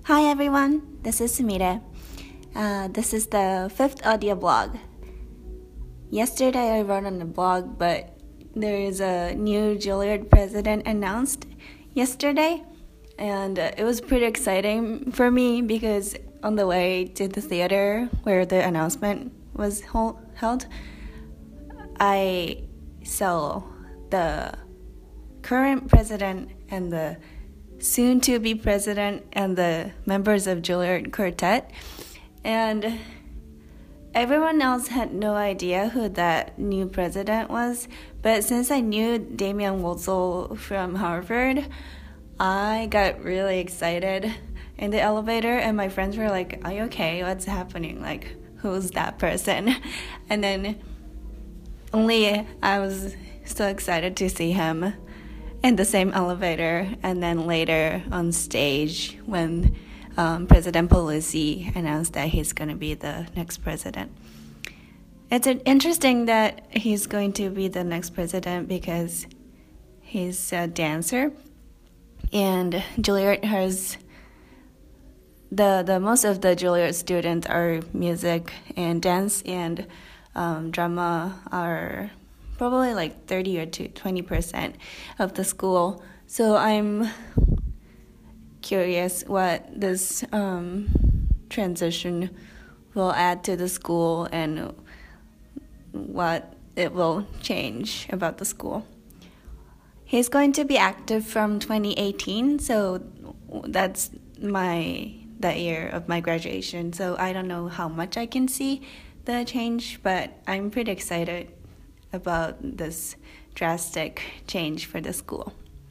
Hi everyone, this is Sumire. This is the 5th audio blog. Yesterday I wrote on the blog, but there is a new Juilliard president announced yesterday, and it was pretty exciting for me because on the way to the theater where the announcement was held, I saw the current president and the soon-to-be president and the members of Juilliard Quartet, and everyone else had no idea who that new president was. But since I knew Damian Woetzel from Harvard, I got really excited in the elevator, and my friends were like, "Are you okay? What's happening? Like, who's that person?" And then only I was so excited to see him in the same elevator, and then later on stage when President Pelosi announced that he's going to be the next president. It's interesting that he's going to be the next president because he's a dancer, and Juilliard has the most of the Juilliard students are music and dance and drama are probably like 30 or 20% of the school. So I'm curious what this transition will add to the school and what it will change about the school. He's going to be active from 2018, so that's that year of my graduation. So I don't know how much I can see the change, but I'm pretty excited about this drastic change for the school.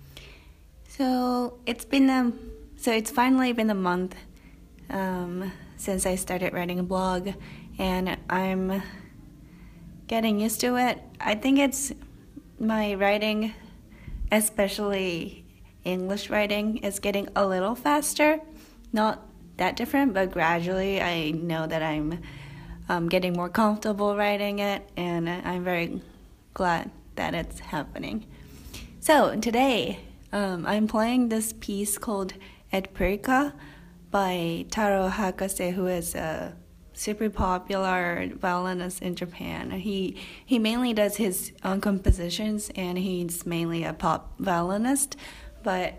So it's finally been a month since I started writing a blog, and I'm getting used to it. I think it's my writing, especially English writing, is getting a little faster. Not that different, but gradually I know that I'm getting more comfortable writing it, and I'm very glad that it's happening. So today, I'm playing this piece called Edpyrka by Taro Hakase, who is a super popular violinist in Japan. He mainly does his own compositions, and he's mainly a pop violinist, but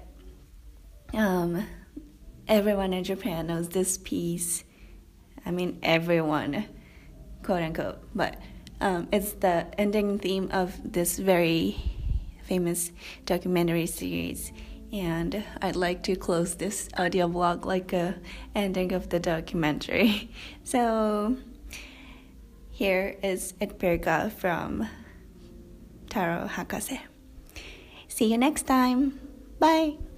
everyone in Japan knows this piece. I mean, everyone, quote unquote, but it's the ending theme of this very famous documentary series, and I'd like to close this audio blog like a ending of the documentary. So here is Edpyrka from Taro Hakase. See you next time. Bye.